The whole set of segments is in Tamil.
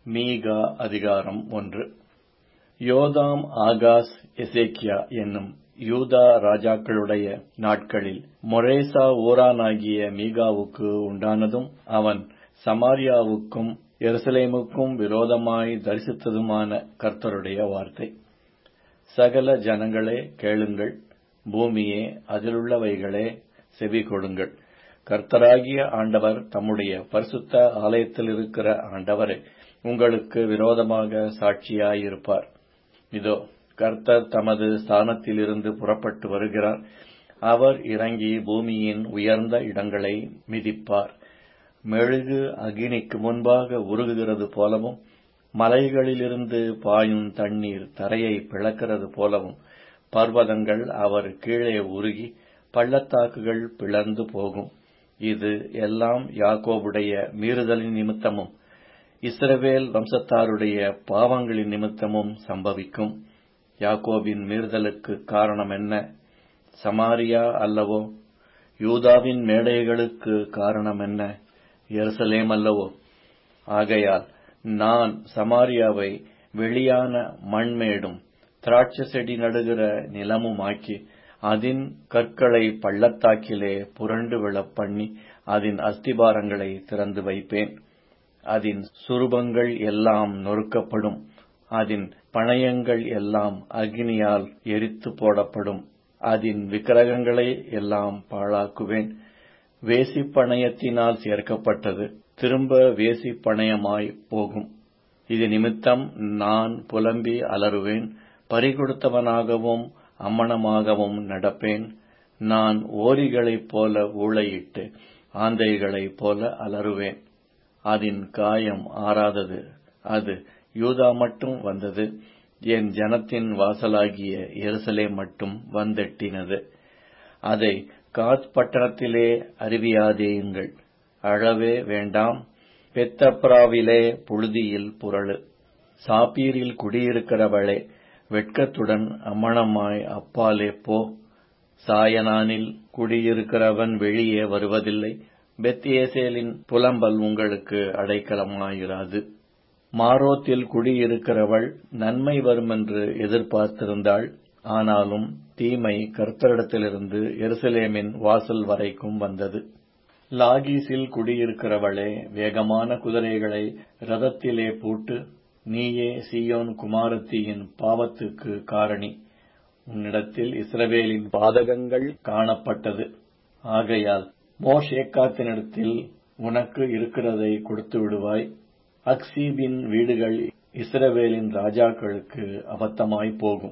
மீகா அதிகாரம் 1. யோதாம், ஆகாஸ், எசேக்கியா என்னும் யூதா ராஜாக்களுடைய நாட்களில் மொரேசா ஊரானாகிய மீகாவுக்கு உண்டானதும் அவன் சமாரியாவுக்கும் எருசலேமுக்கும் விரோதமாய் தரிசித்ததுமான கர்த்தருடைய வார்த்தை. சகல ஜனங்களே கேளுங்கள், பூமியே அதிலுள்ளவைகளே செவி கொடுங்கள். கர்த்தராகிய ஆண்டவர் தம்முடைய பரிசுத்த ஆலயத்திலிருக்கிற ஆண்டவரே உங்களுக்கு விரோதமாக சாட்சியாயிருப்பார். இதோ, கர்த்தர் தமது ஸ்தானத்திலிருந்து புறப்பட்டு வருகிறார். அவர் இறங்கி பூமியின் உயர்ந்த இடங்களை மிதிப்பார். மெழுகு அக்கினிக்கு முன்பாக உருகுகிறது போலவும், மலைகளிலிருந்து பாயும் தண்ணீர் தரையை பிளக்கிறது போலவும், பர்வதங்கள் அவர் கீழே உருகி பள்ளத்தாக்குகள் பிளந்து போகும். இது எல்லாம் யாக்கோபுடைய மீறுதலின் நிமித்தமும் இஸ்ரவேல் வம்சத்தாருடைய பாவங்களின் நிமித்தமும் சம்பவிக்கும். யாக்கோபின் மீறுதலுக்கு காரணம் என்ன? சமாரியா அல்லவோ? யூதாவின் மேடைகளுக்கு காரணம் என்ன? எருசலேம் அல்லவோ? ஆகையால் நான் சமாரியாவை வெளியான மண்மேடும் திராட்சை செடி நடுகிற நிலமுமாக்கி, அதின் கற்களை பள்ளத்தாக்கிலே புரண்டு விழப்பண்ணி, அதின் அஸ்திபாரங்களை திறந்து வைப்பேன். அதின் சுரூபங்கள் எல்லாம் நொறுக்கப்படும். அதின் பணயங்கள் எல்லாம் அக்கினியால் எரித்து போடப்படும். அதின் விக்கிரகங்களை எல்லாம் பாழாக்குவேன். வேசி பணயத்தினால் சேர்க்கப்பட்டது திரும்ப வேசி பணயமாய் போகும். இது நிமித்தம் நான் புலம்பி அலறுவேன். பறிகொடுத்தவனாகவும் அம்மணமாகவும் நடப்பேன். நான் ஓரிகளைப் போல ஊளையிட்டு ஆந்தைகளைப் போல அலறுவேன். அதின் காயம் ஆறாதது. அது யூதா மட்டும் வந்தது. என் ஜனத்தின் வாசலாகிய எருசலேம் மட்டும் வந்தெட்டினது. அதை காத் பட்டணத்திலே அறிவியாதேயுங்கள். அழவே வேண்டாம். பெத்தப்ராவிலே புழுதியில் புரளு. சாப்பீரில் குடியிருக்கிறவளே, வெட்கத்துடன் அம்மணமாய் அப்பாலே போ. சாயனானில் குடியிருக்கிறவன் வெளியே வருவதில்லை. பெத்ஏசேலின் புலம்பல் உங்களுக்கு அடைக்கலமாயிராது. மாரோத்தில் குடியிருக்கிறவள் நன்மை வருமென்று எதிர்பார்த்திருந்தாள். ஆனாலும் தீமை கர்த்தரிடத்திலிருந்து எருசலேமின் வாசல் வரைக்கும் வந்தது. லாகீசில் குடியிருக்கிறவளே, வேகமான குதிரைகளை ரதத்திலே பூட்டு. நீயே சீயோன் குமாரத்தியின் பாவத்துக்கு காரணி. உன்னிடத்தில் இஸ்ரவேலின் பாதகங்கள் காணப்பட்டது. ஆகையால் மோஷேக்காத்தினிடத்தில் உனக்கு இருக்கிறதை கொடுத்து விடுவாய். அக்சீபின் வீடுகள் இஸ்ரவேலின் ராஜாக்களுக்கு அபத்தமாய் போகும்.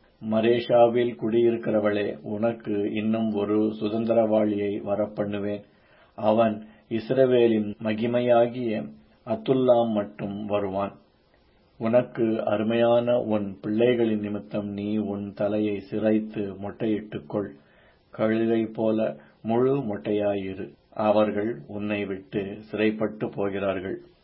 மரேஷாவில் குடியிருக்கிறவளே, உனக்கு இன்னும் ஒரு சுதந்திரவாளியை வரப்பண்ணுவேன். அவன் இஸ்ரவேலின் மகிமையாகிய அதுல்லாம் மட்டும் வருவான். உனக்கு அருமையான உன் பிள்ளைகளின் நிமித்தம் நீ உன் தலையை சிரைத்து மொட்டையிட்டுக்கொள். கழுகை போல முழு மொட்டையாயிரு. அவர்கள் உன்னை விட்டு சிறைப்பட்டு போகிறார்கள்.